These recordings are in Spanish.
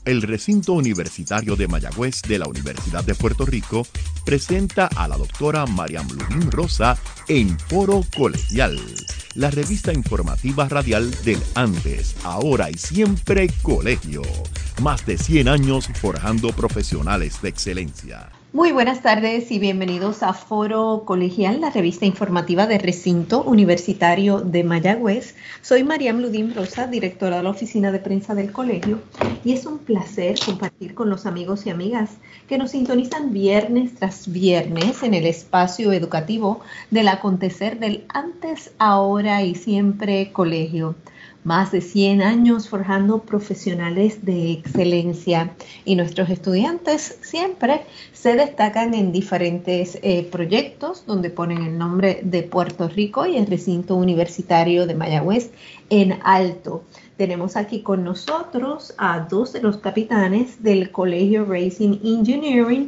El recinto universitario de Mayagüez de la Universidad de Puerto Rico presenta a la doctora Mariam Ludín Rosa en Foro Colegial, la revista informativa radial del antes, ahora y siempre colegio. Más de 100 años forjando profesionales de excelencia. Muy buenas tardes y bienvenidos a Foro Colegial, la revista informativa del Recinto Universitario de Mayagüez. Soy Mariam Ludín Rosa, directora de la Oficina de Prensa del Colegio, y es un placer compartir con los amigos y amigas que nos sintonizan viernes tras viernes en el espacio educativo del acontecer del antes, ahora y siempre colegio. Más de 100 años forjando profesionales de excelencia, y nuestros estudiantes siempre se destacan en diferentes proyectos donde ponen el nombre de Puerto Rico y el recinto universitario de Mayagüez en alto. Tenemos aquí con nosotros a dos de los capitanes del Colegio Racing Engineering,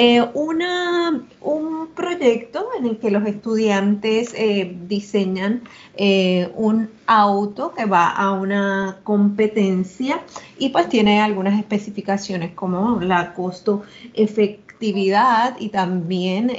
un proyecto en el que los estudiantes diseñan un auto que va a una competencia y pues tiene algunas especificaciones como la costo efectividad y también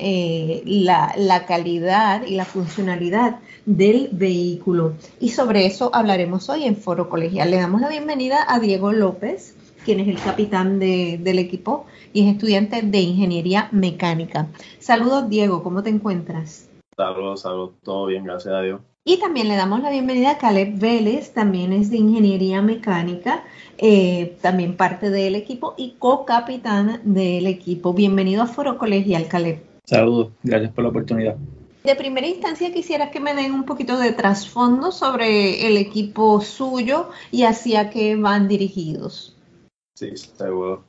la calidad y la funcionalidad del vehículo. Y sobre eso hablaremos hoy en Foro Colegial. Le damos la bienvenida a Diego López, quien es el capitán del equipo y es estudiante de Ingeniería Mecánica. Saludos, Diego, ¿cómo te encuentras? Saludos, todo bien, gracias a Dios. Y también le damos la bienvenida a Caleb Vélez, también es de Ingeniería Mecánica, también parte del equipo y co-capitán del equipo. Bienvenido a Foro Colegial, Caleb. Saludos, gracias por la oportunidad. De primera instancia quisiera que me den un poquito de trasfondo sobre el equipo suyo y hacia qué van dirigidos. Sí, seguro.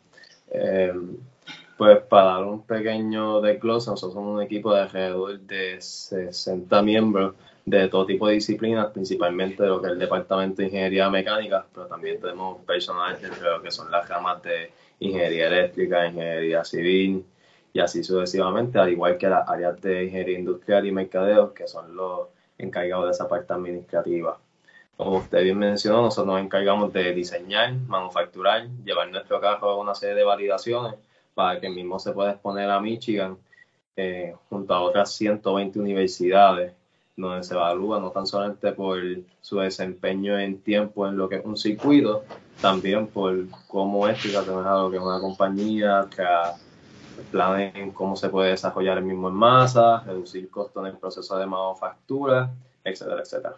Pues para dar un pequeño desglose, nosotros somos un equipo de alrededor de 60 miembros de todo tipo de disciplinas, principalmente de lo que es el departamento de ingeniería mecánica, pero también tenemos personal entre lo que son las ramas de ingeniería eléctrica, ingeniería civil y así sucesivamente, al igual que las áreas de ingeniería industrial y mercadeo, que son los encargados de esa parte administrativa. Como usted bien mencionó, nosotros nos encargamos de diseñar, manufacturar, llevar nuestro carro a una serie de validaciones para que el mismo se pueda exponer a Michigan junto a otras 120 universidades, donde se evalúa no tan solamente por su desempeño en tiempo en lo que es un circuito, también por cómo es lo que es una compañía, planes en cómo se puede desarrollar el mismo en masa, reducir costos en el proceso de manufactura, etcétera, etcétera.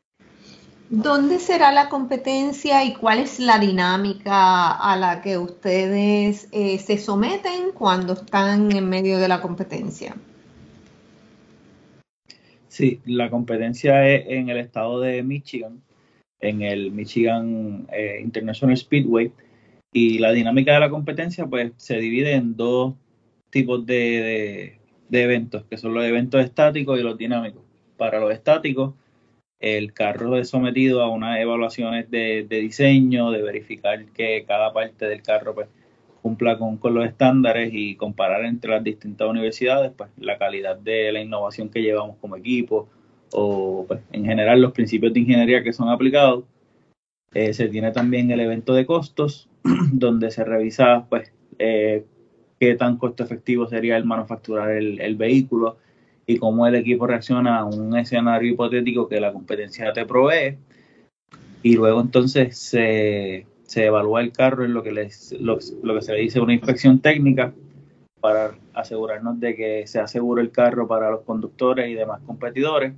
¿Dónde será la competencia y cuál es la dinámica a la que ustedes se someten cuando están en medio de la competencia? Sí, la competencia es en el estado de Michigan, en el Michigan International Speedway, y la dinámica de la competencia pues se divide en dos tipos de eventos, que son los eventos estáticos y los dinámicos. Para los estáticos, el carro es sometido a unas evaluaciones de diseño, de verificar que cada parte del carro pues cumpla con los estándares y comparar entre las distintas universidades pues la calidad de la innovación que llevamos como equipo o pues en general los principios de ingeniería que son aplicados. Se tiene también el evento de costos donde se revisa pues qué tan costo efectivo sería el manufacturar el vehículo y cómo el equipo reacciona a un escenario hipotético que la competencia te provee, y luego entonces se evalúa el carro en lo que se le dice una inspección técnica para asegurarnos de que sea seguro el carro para los conductores y demás competidores.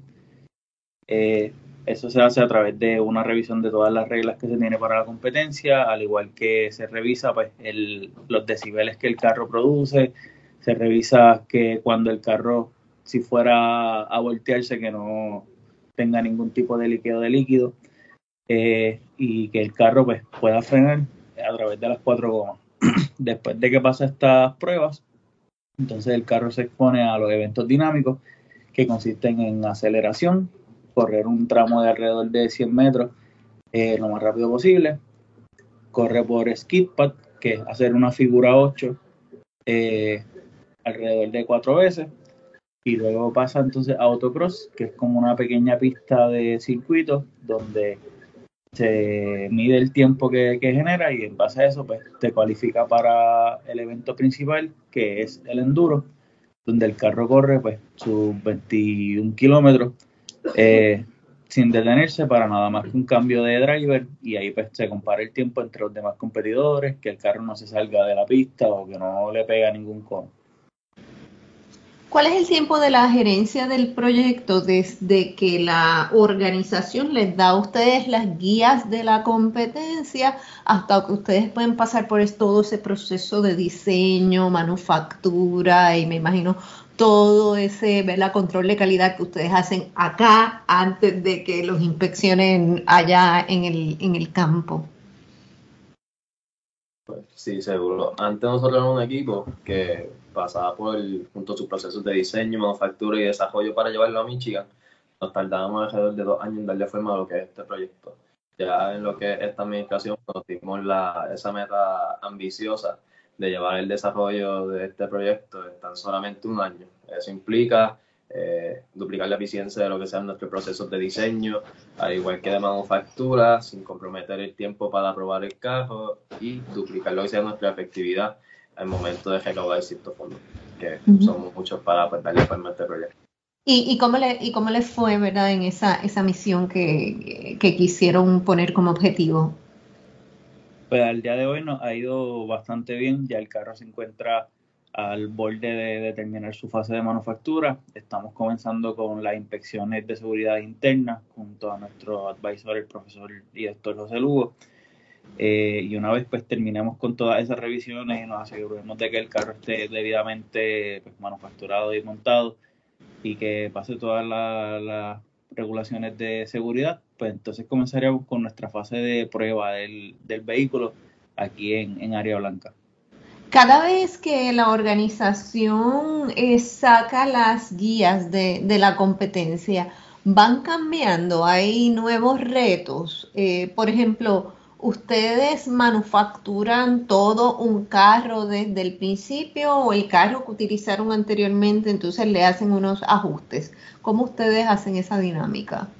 Eso se hace a través de una revisión de todas las reglas que se tiene para la competencia, al igual que se revisa pues, los decibeles que el carro produce, se revisa que cuando el carro, si fuera a voltearse, que no tenga ningún tipo de liqueo de líquido, y que el carro pues, pueda frenar a través de las 4 gomas. Después de que pasa estas pruebas, entonces el carro se expone a los eventos dinámicos, que consisten en aceleración, correr un tramo de alrededor de 100 metros lo más rápido posible, corre por skid pad, que es hacer una figura 8 alrededor de 4 veces, y luego pasa entonces a autocross, que es como una pequeña pista de circuito donde se mide el tiempo que genera y en base a eso pues te cualifica para el evento principal, que es el enduro, donde el carro corre pues sus 21 kilómetros sin detenerse para nada más que un cambio de driver, y ahí pues se compara el tiempo entre los demás competidores, que el carro no se salga de la pista o que no le pega ningún cono. ¿Cuál es el tiempo de la gerencia del proyecto desde que la organización les da a ustedes las guías de la competencia hasta que ustedes pueden pasar por todo ese proceso de diseño, manufactura y me imagino todo ese, ¿verdad?, control de calidad que ustedes hacen acá antes de que los inspeccionen allá en el campo? Pues sí, seguro. Antes nosotros éramos un equipo que pasaba junto a sus procesos de diseño, manufactura y desarrollo para llevarlo a Michigan. Nos tardábamos alrededor de 2 años en darle forma a lo que es este proyecto. Ya en lo que es esta administración, nos dimos esa meta ambiciosa de llevar el desarrollo de este proyecto en tan solamente 1 año. Eso implica duplicar la eficiencia de lo que sean nuestros procesos de diseño, al igual que de manufactura, sin comprometer el tiempo para probar el carro, y duplicar lo que sea nuestra efectividad al momento de recaudar ciertos fondos, que son muchos para pues, darle forma a este proyecto. ¿Y cómo le fue, verdad, en esa misión que quisieron poner como objetivo? Pues al día de hoy nos ha ido bastante bien, ya el carro se encuentra al borde de terminar su fase de manufactura. Estamos comenzando con las inspecciones de seguridad interna junto a nuestro advisor, el profesor y doctor José Lugo. Y una vez pues terminemos con todas esas revisiones y nos aseguremos de que el carro esté debidamente pues, manufacturado y montado y que pase todas las regulaciones de seguridad, pues entonces comenzaríamos con nuestra fase de prueba del vehículo aquí en Área Blanca. Cada vez que la organización saca las guías de la competencia, van cambiando, hay nuevos retos. Por ejemplo, ¿ustedes manufacturan todo un carro desde el principio o el carro que utilizaron anteriormente, entonces le hacen unos ajustes? ¿Cómo ustedes hacen esa dinámica?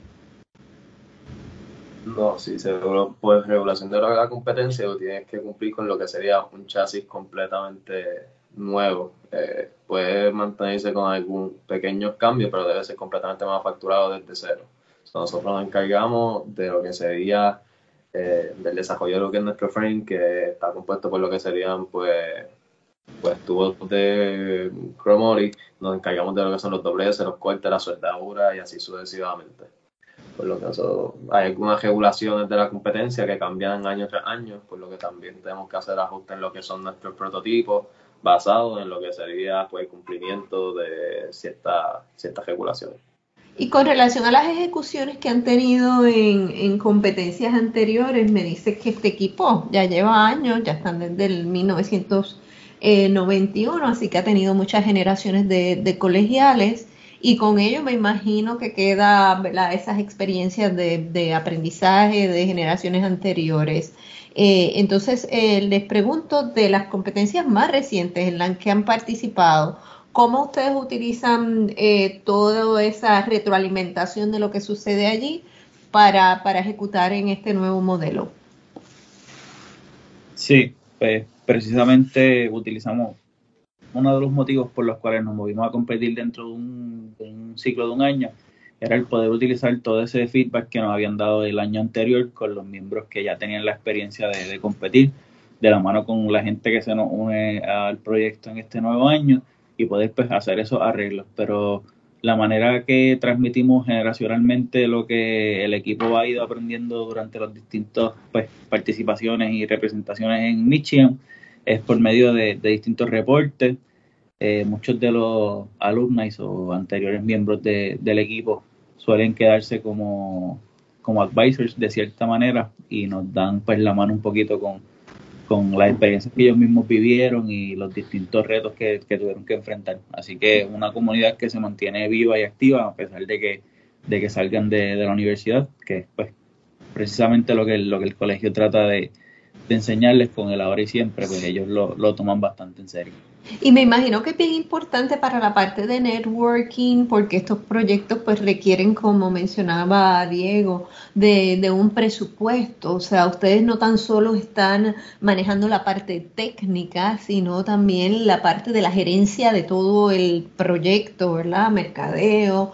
No, sí, seguro, pues regulación de la competencia, tú tienes que cumplir con lo que sería un chasis completamente nuevo. Puede mantenerse con algún pequeño cambio, pero debe ser completamente manufacturado desde cero. Nosotros nos encargamos de lo que sería del desarrollo de lo que es nuestro frame, que está compuesto por lo que serían pues tubos de chromoly. Nos encargamos de lo que son los dobleces, los cortes, la soldadura y así sucesivamente. Por lo que hay algunas regulaciones de la competencia que cambian año tras año, por lo que también tenemos que hacer ajustes en lo que son nuestros prototipos, basados en lo que sería pues, el cumplimiento de ciertas regulaciones. Y con relación a las ejecuciones que han tenido en competencias anteriores, me dice que este equipo ya lleva años, ya están desde el 1991, así que ha tenido muchas generaciones de colegiales y con ello me imagino que queda, ¿verdad?, esas experiencias de aprendizaje de generaciones anteriores. Entonces, les pregunto de las competencias más recientes en las que han participado, ¿cómo ustedes utilizan toda esa retroalimentación de lo que sucede allí para ejecutar en este nuevo modelo? Sí, pues precisamente utilizamos uno de los motivos por los cuales nos movimos a competir dentro de un ciclo de 1 año, era el poder utilizar todo ese feedback que nos habían dado el año anterior con los miembros que ya tenían la experiencia de competir, de la mano con la gente que se nos une al proyecto en este nuevo año y poder pues, hacer esos arreglos. Pero la manera que transmitimos generacionalmente lo que el equipo ha ido aprendiendo durante las distintas pues, participaciones y representaciones en Michigan es por medio de distintos reportes. Muchos de los alumnos o anteriores miembros del equipo suelen quedarse como advisors de cierta manera y nos dan pues la mano un poquito con las experiencias que ellos mismos vivieron y los distintos retos que tuvieron que enfrentar. Así que es una comunidad que se mantiene viva y activa a pesar de que salgan de la universidad, que es pues precisamente lo que el colegio trata de enseñarles con el ahora y siempre, pues ellos lo toman bastante en serio. Y me imagino que es bien importante para la parte de networking, porque estos proyectos pues requieren, como mencionaba Diego, de un presupuesto. O sea, ustedes no tan solo están manejando la parte técnica, sino también la parte de la gerencia de todo el proyecto, ¿verdad? Mercadeo,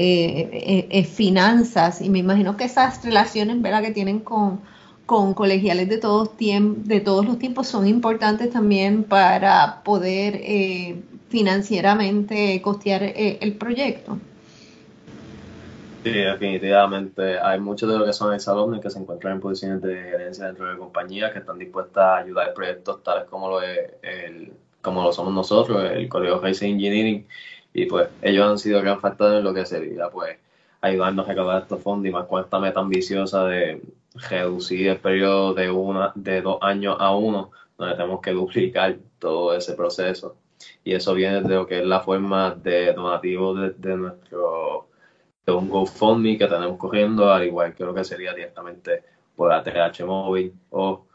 finanzas. Y me imagino que esas relaciones, ¿verdad?, que tienen con colegiales de todos los tiempos son importantes también para poder financieramente costear el proyecto. Sí, definitivamente. Hay muchos de los que son exalumnos que se encuentran en posiciones de gerencia dentro de compañías que están dispuestas a ayudar en proyectos tales como como lo somos nosotros, el Colegio Racing Engineering, y pues ellos han sido gran factor en lo que sería pues ayudarnos a recaudar estos fondos y más con esta meta ambiciosa de reducir el periodo de 2 años a uno, donde tenemos que duplicar todo ese proceso. Y eso viene de lo que es la forma de donativo de nuestro de un GoFundMe que tenemos corriendo, al igual que lo que sería directamente por ATH móvil o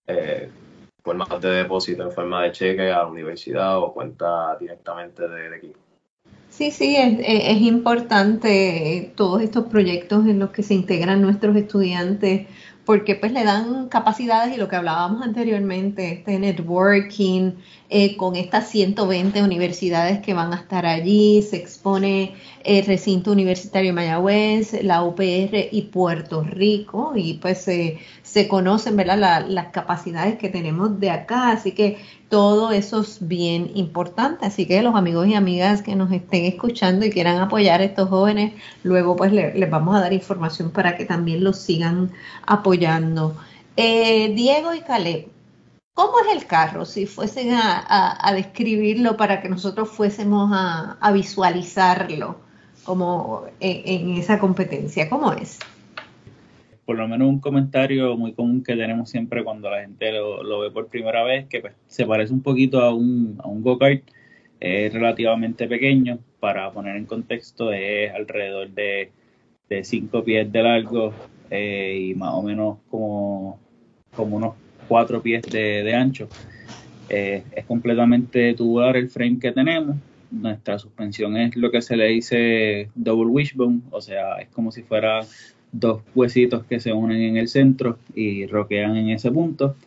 formas de depósito en forma de cheque a la universidad o cuenta directamente del equipo. Sí, sí, es importante todos estos proyectos en los que se integran nuestros estudiantes porque pues le dan capacidades y lo que hablábamos anteriormente, este networking con estas 120 universidades que van a estar allí, se expone el recinto universitario de Mayagüez, la UPR y Puerto Rico y pues se conocen, ¿verdad?, las capacidades que tenemos de acá, así que todo eso es bien importante, así que los amigos y amigas que nos estén escuchando y quieran apoyar a estos jóvenes, luego pues les vamos a dar información para que también los sigan apoyando. Diego y Caleb, ¿cómo es el carro? Si fuesen a describirlo para que nosotros fuésemos a visualizarlo como en esa competencia, ¿cómo es? Por lo menos un comentario muy común que tenemos siempre cuando la gente lo ve por primera vez, que pues, se parece un poquito a un go-kart, es relativamente pequeño, para poner en contexto es alrededor de 5 pies de largo y más o menos como unos 4 pies de ancho. Es completamente tubular el frame que tenemos. Nuestra suspensión es lo que se le dice double wishbone, o sea, es como si fuera dos huesitos que se unen en el centro y roquean en ese punto.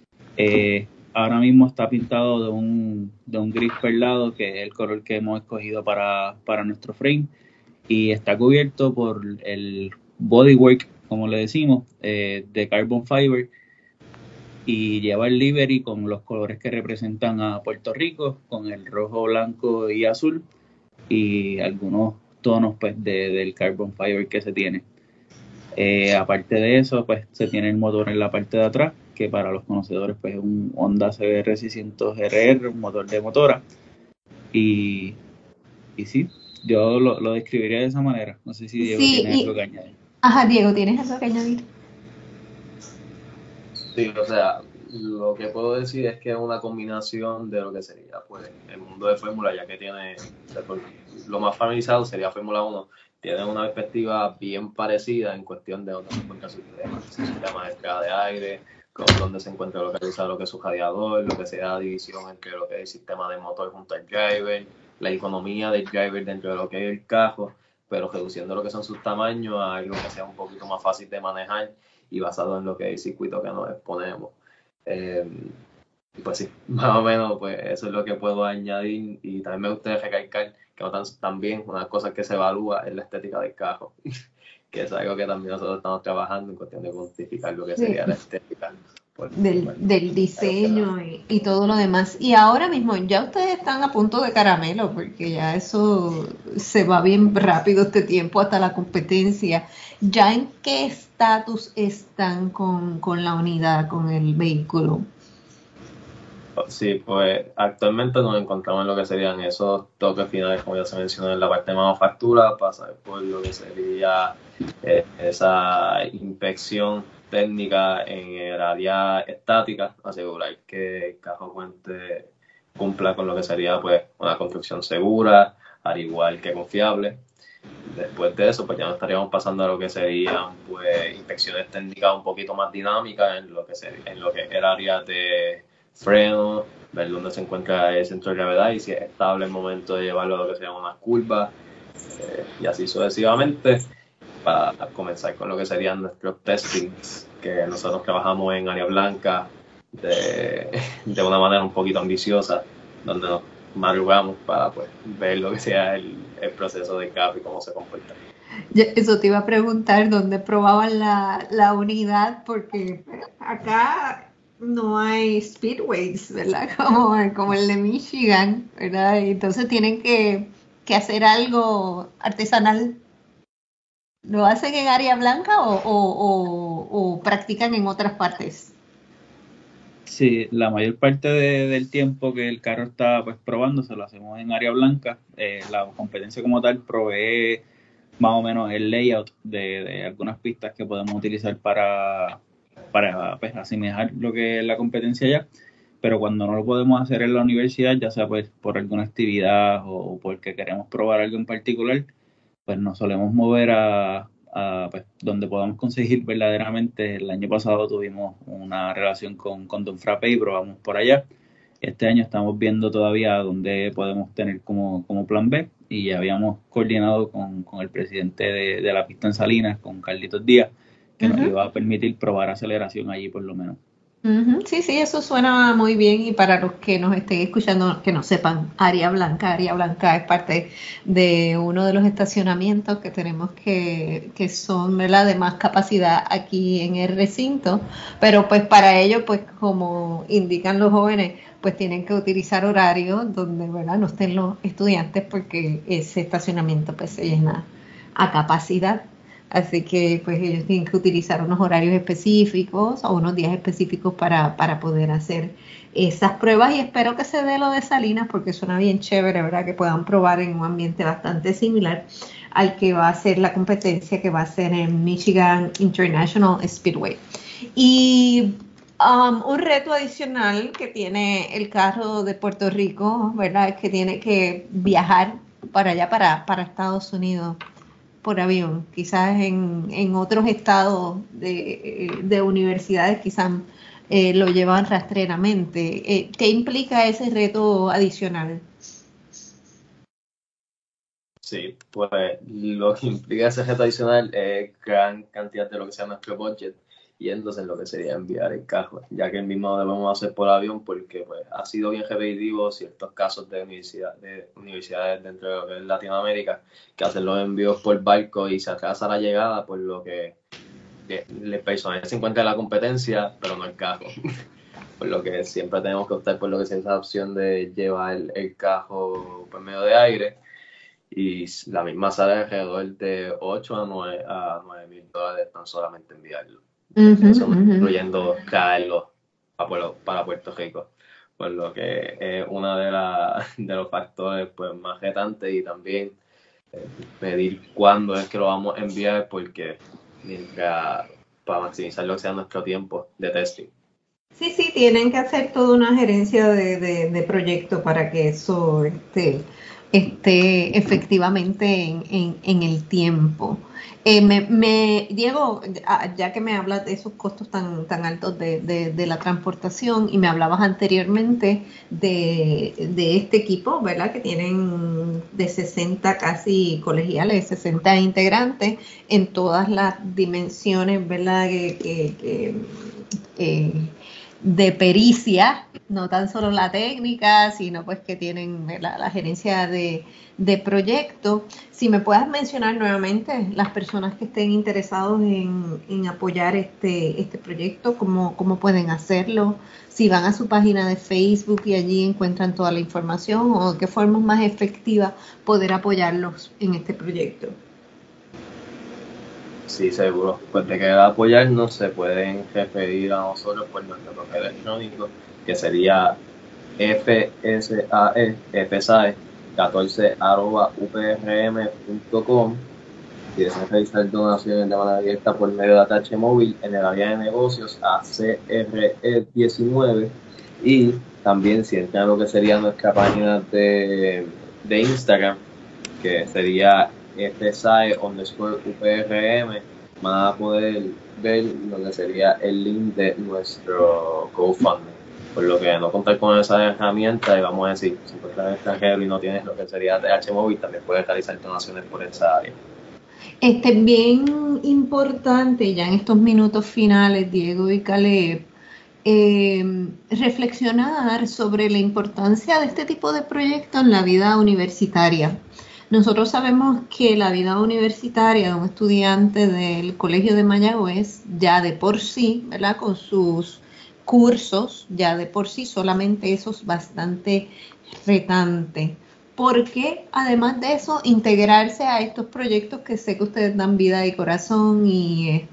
Ahora mismo está pintado de un gris perlado, que es el color que hemos escogido para nuestro frame, y está cubierto por el bodywork, como le decimos, de carbon fiber, y lleva el livery con los colores que representan a Puerto Rico, con el rojo, blanco y azul, y algunos tonos pues del carbon fiber que se tiene. Aparte de eso, pues se tiene el motor en la parte de atrás, que para los conocedores pues es un Honda CBR 600RR, un motor de motora, y sí, yo lo describiría de esa manera. No sé si Diego Sí, tiene algo que añadir. ajá, Diego, ¿tienes algo que añadir? Sí, o sea, lo que puedo decir es que es una combinación de lo que sería pues el mundo de Fórmula, ya que tiene, lo más familiarizado sería Fórmula 1, tiene una perspectiva bien parecida en cuestión de dónde se encuentra su sistema de entrada de aire, con dónde se encuentra localizado lo que es su radiador, lo que sea la división entre lo que es el sistema de motor junto al driver, la economía del driver dentro de lo que es el carro, pero reduciendo lo que son sus tamaños a algo que sea un poquito más fácil de manejar y basado en lo que es el circuito que nos exponemos. Pues sí, más o menos pues eso es lo que puedo añadir y también me gustaría recalcar que también una cosa que se evalúa es la estética del carro, que es algo que también nosotros estamos trabajando en cuestión de cuantificar lo que sería la estética. Del diseño y todo lo demás. Y ahora mismo ya ustedes están a punto de caramelo, porque ya eso se va bien rápido este tiempo hasta la competencia. ¿Ya en qué estatus están con la unidad, con el vehículo? Sí, pues actualmente nos encontramos en lo que serían esos toques finales, como ya se mencionó en la parte de manufactura, pasar por lo que sería esa inspección técnica en el área estática, asegurar que el carro cuente cumpla con lo que sería pues una construcción segura, al igual que confiable. Después de eso, pues ya no estaríamos pasando a lo que serían pues inspecciones técnicas un poquito más dinámicas en lo que es el área de freno, ver dónde se encuentra el centro de gravedad y si es estable el momento de llevarlo a lo que serían unas curvas, y así sucesivamente, para comenzar con lo que serían nuestros testings, que nosotros trabajamos en área blanca de una manera un poquito ambiciosa, donde nos madrugamos para pues ver lo que sea el proceso de carro y cómo se comporta. Eso te iba a preguntar dónde probaban la unidad, porque acá no hay speedways, ¿verdad? Como el de Michigan, ¿verdad? Y entonces tienen que hacer algo artesanal. ¿Lo hacen en área blanca o practican en otras partes? Sí, la mayor parte del tiempo que el carro está pues probándose lo hacemos en área blanca. La competencia como tal provee más o menos el layout de algunas pistas que podemos utilizar para pues, asemejar lo que es la competencia ya, pero cuando no lo podemos hacer en la universidad, ya sea pues por alguna actividad o porque queremos probar algo en particular, pues nos solemos mover a pues, donde podamos conseguir verdaderamente. El año pasado tuvimos una relación con Don Frappe y probamos por allá. Este año estamos viendo todavía dónde podemos tener como plan B, y ya habíamos coordinado con el presidente de la pista en Salinas, con Carlitos Díaz, que nos iba a permitir probar aceleración allí por lo menos. Sí, sí, eso suena muy bien, y para los que nos estén escuchando que no sepan, Área Blanca es parte de uno de los estacionamientos que tenemos que son, ¿verdad?, de más capacidad aquí en el recinto, pero pues para ello, pues como indican los jóvenes, pues tienen que utilizar horarios donde, ¿verdad?, no estén los estudiantes, porque ese estacionamiento pues se llena a capacidad. Así que pues ellos tienen que utilizar unos horarios específicos o unos días específicos para poder hacer esas pruebas, y espero que se dé lo de Salinas, porque suena bien chévere, ¿verdad? Que puedan probar en un ambiente bastante similar al que va a ser la competencia, que va a ser en Michigan International Speedway. Y un reto adicional que tiene el carro de Puerto Rico, ¿verdad?, es que tiene que viajar para allá, para Estados Unidos, por avión. Quizás en otros estados de universidades quizás lo llevan rastreramente. ¿Qué implica ese reto adicional? Sí, pues lo que implica ese reto adicional es gran cantidad de lo que sea nuestro budget yéndose en lo que sería enviar el carro, ya que el mismo lo debemos hacer por avión, porque pues ha sido bien repetitivo ciertos casos de universidades dentro de lo que es Latinoamérica que hacen los envíos por barco y se atrasa la llegada, por lo que el personal se encuentra en la competencia, pero no el carro. Por lo que siempre tenemos que optar por lo que es esa opción de llevar el carro por medio de aire, y la misma sale alrededor de 8 a 9 mil dólares tan solamente enviarlo. Eso incluyendo traerlo para Puerto Rico, por lo que es uno de los factores pues más retantes, y también medir cuándo es que lo vamos a enviar, porque mientras, para maximizar lo que sea nuestro tiempo de testing. Sí, sí, tienen que hacer toda una gerencia de proyecto para que eso esté efectivamente en el tiempo. Diego, ya que me hablas de esos costos tan altos de la transportación, y me hablabas anteriormente de este equipo, ¿verdad?, que tienen de 60 casi colegiales, 60 integrantes en todas las dimensiones, ¿verdad?, de pericia, no tan solo la técnica, sino pues que tienen la gerencia de proyecto. Si me puedas mencionar nuevamente las personas que estén interesados en apoyar este proyecto, cómo pueden hacerlo, si van a su página de Facebook y allí encuentran toda la información, o qué forma más efectiva poder apoyarlos en este proyecto. Sí, seguro. Pues de querer apoyarnos, se pueden referir a nosotros por nuestro correo electrónico, que sería fsae14@uprm.com. Si desean realizar donaciones de manera directa por medio de ATH Móvil en el área de negocios a CRE19, y también si entran a lo que sería nuestra página de Instagram, que sería FSI_UPRM, van a poder ver lo que sería el link de nuestro GoFundMe. Por lo que no contar con esa herramienta, y vamos a decir, si tú estás en el extranjero y no tienes lo que sería TH móvil, también puedes realizar donaciones por esa área. Bien importante ya en estos minutos finales, Diego y Caleb, reflexionar sobre la importancia de este tipo de proyectos en la vida universitaria. Nosotros sabemos que la vida universitaria de un estudiante del Colegio de Mayagüez, ya de por sí, ¿verdad?, con sus cursos, ya de por sí solamente eso es bastante retante. Porque además de eso, integrarse a estos proyectos que sé que ustedes dan vida y corazón y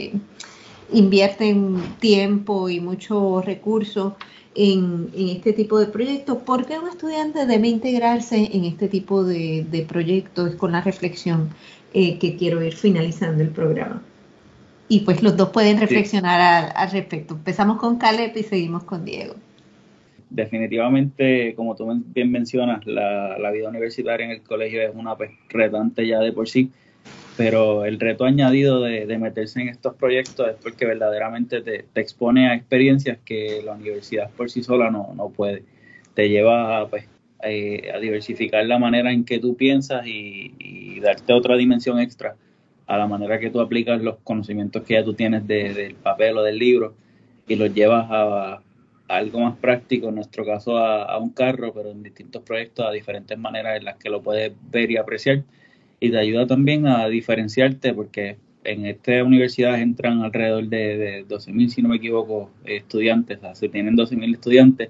invierten tiempo y muchos recursos en este tipo de proyectos, ¿por qué un estudiante debe integrarse en este tipo de proyectos con la reflexión que quiero ir finalizando el programa? Y pues los dos pueden reflexionar al respecto. Empezamos con Caleb y seguimos con Diego. Definitivamente, como tú bien mencionas, la vida universitaria en el colegio es una retante ya de por sí, pero el reto añadido de meterse en estos proyectos es porque verdaderamente te expone a experiencias que la universidad por sí sola no puede. Te lleva a diversificar la manera en que tú piensas y darte otra dimensión extra a la manera que tú aplicas los conocimientos que ya tú tienes del papel o del libro y los llevas a algo más práctico, en nuestro caso a un carro, pero en distintos proyectos, a diferentes maneras en las que lo puedes ver y apreciar, y te ayuda también a diferenciarte porque en esta universidad entran alrededor de 12,000, si no me equivoco, estudiantes, o sea, se tienen 12,000 estudiantes,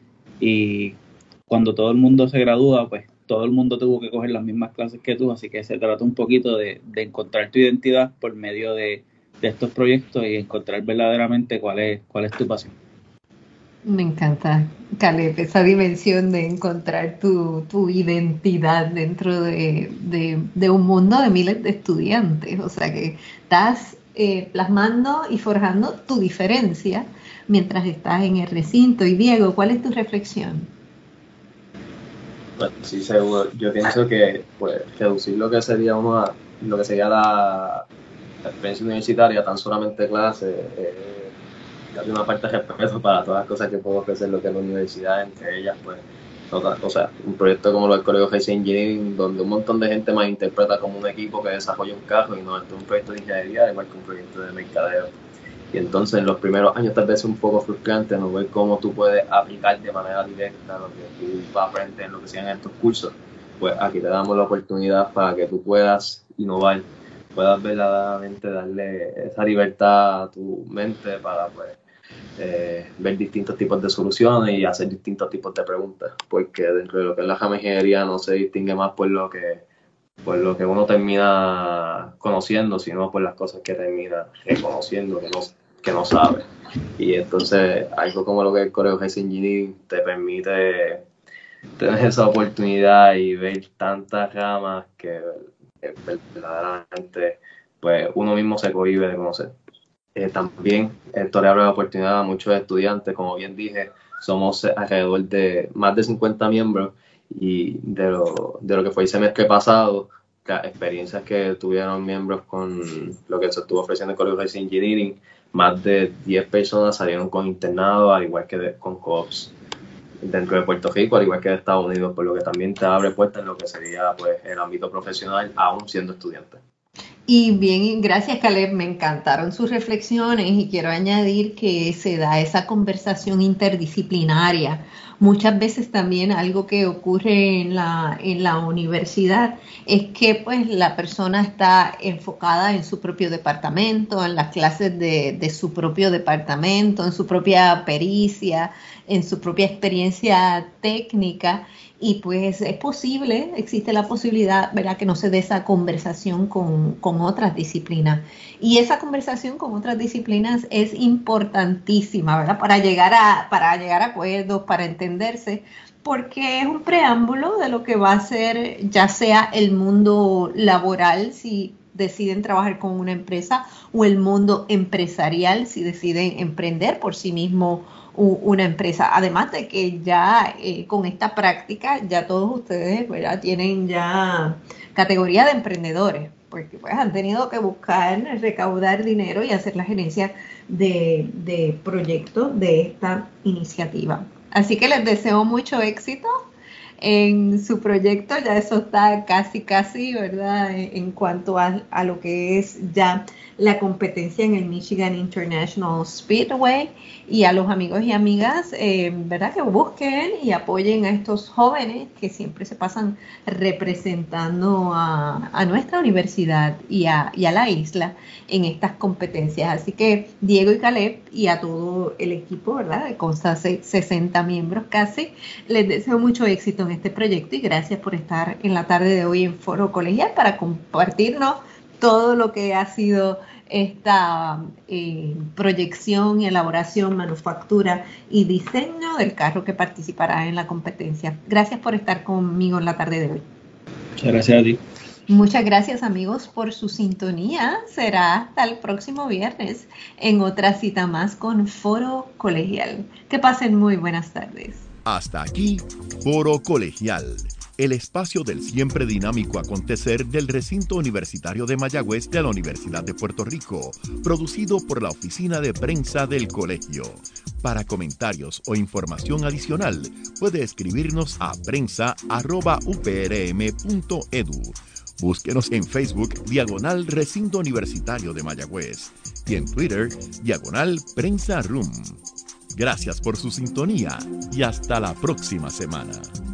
y cuando todo el mundo se gradúa, pues todo el mundo tuvo que coger las mismas clases que tú, así que se trata un poquito de encontrar tu identidad por medio de estos proyectos y encontrar verdaderamente cuál es tu pasión. Me encanta, Caleb, esa dimensión de encontrar tu identidad dentro de un mundo de miles de estudiantes. O sea que estás plasmando y forjando tu diferencia mientras estás en el recinto. Y Diego, ¿cuál es tu reflexión? Bueno, sí, seguro. Yo pienso que pues reducir lo que sería la experiencia universitaria, tan solamente clase, darle una parte de respeto para todas las cosas que puedo ofrecer lo que es la universidad, entre ellas pues o sea, un proyecto como lo del Colegio High Engineering, donde un montón de gente más interpreta como un equipo que desarrolla un carro y no es un proyecto de ingeniería, igual que un proyecto de mercadeo. Y entonces en los primeros años tal vez es un poco frustrante no ver cómo tú puedes aplicar de manera directa lo que tú vas a aprender en lo que sean estos cursos. Pues aquí te damos la oportunidad para que tú puedas innovar, puedas verdaderamente darle esa libertad a tu mente para pues ver distintos tipos de soluciones y hacer distintos tipos de preguntas, porque dentro de lo que es la ingeniería no se distingue más por lo que uno termina conociendo, sino por las cosas que termina reconociendo que no sabe. Y entonces algo como lo que es el Colegio High Engineering te permite tener esa oportunidad y ver tantas ramas que verdaderamente pues uno mismo se cohíbe de conocer. También esto le abre la oportunidad a muchos estudiantes, como bien dije, somos alrededor de más de 50 miembros y de lo que fue el semestre pasado, las experiencias que tuvieron miembros con lo que se estuvo ofreciendo el Colegio de Engineering, más de 10 personas salieron con internado, al igual que con co-ops dentro de Puerto Rico, al igual que de Estados Unidos, por lo que también te abre puertas en lo que sería pues el ámbito profesional, aún siendo estudiante. Y bien, gracias Caleb, me encantaron sus reflexiones y quiero añadir que se da esa conversación interdisciplinaria. Muchas veces también algo que ocurre en la universidad es que pues la persona está enfocada en su propio departamento, en las clases de su propio departamento, en su propia pericia, en su propia experiencia técnica. Y pues es posible, existe la posibilidad, ¿verdad?, que no se dé esa conversación con otras disciplinas. Y esa conversación con otras disciplinas es importantísima, ¿verdad?, para llegar a acuerdos, para entenderse, porque es un preámbulo de lo que va a ser ya sea el mundo laboral, si deciden trabajar con una empresa, o el mundo empresarial si deciden emprender por sí mismo una empresa. Además de que ya con esta práctica ya todos ustedes, ¿verdad?, tienen ya categoría de emprendedores, porque pues han tenido que buscar recaudar dinero y hacer la gerencia de proyectos de esta iniciativa. Así que les deseo mucho éxito en su proyecto. Ya eso está casi, ¿verdad?, en cuanto a lo que es ya la competencia en el Michigan International Speedway, y a los amigos y amigas, ¿verdad?, que busquen y apoyen a estos jóvenes que siempre se pasan representando a nuestra universidad y a la isla en estas competencias. Así que Diego y Caleb y a todo el equipo, ¿verdad?, que consta de 60 miembros casi, les deseo mucho éxito en este proyecto, y gracias por estar en la tarde de hoy en Foro Colegial para compartirnos todo lo que ha sido esta proyección y elaboración, manufactura y diseño del carro que participará en la competencia. Gracias por estar conmigo en la tarde de hoy. Muchas gracias a ti. Muchas gracias, amigos, por su sintonía. Será hasta el próximo viernes en otra cita más con Foro Colegial. Que pasen muy buenas tardes. Hasta aquí, Foro Colegial, el espacio del siempre dinámico acontecer del recinto universitario de Mayagüez de la Universidad de Puerto Rico, producido por la Oficina de Prensa del Colegio. Para comentarios o información adicional, puede escribirnos a prensa@uprm.edu. Búsquenos en Facebook, /Recinto Universitario de Mayagüez, y en Twitter, /Prensa Room. Gracias por su sintonía y hasta la próxima semana.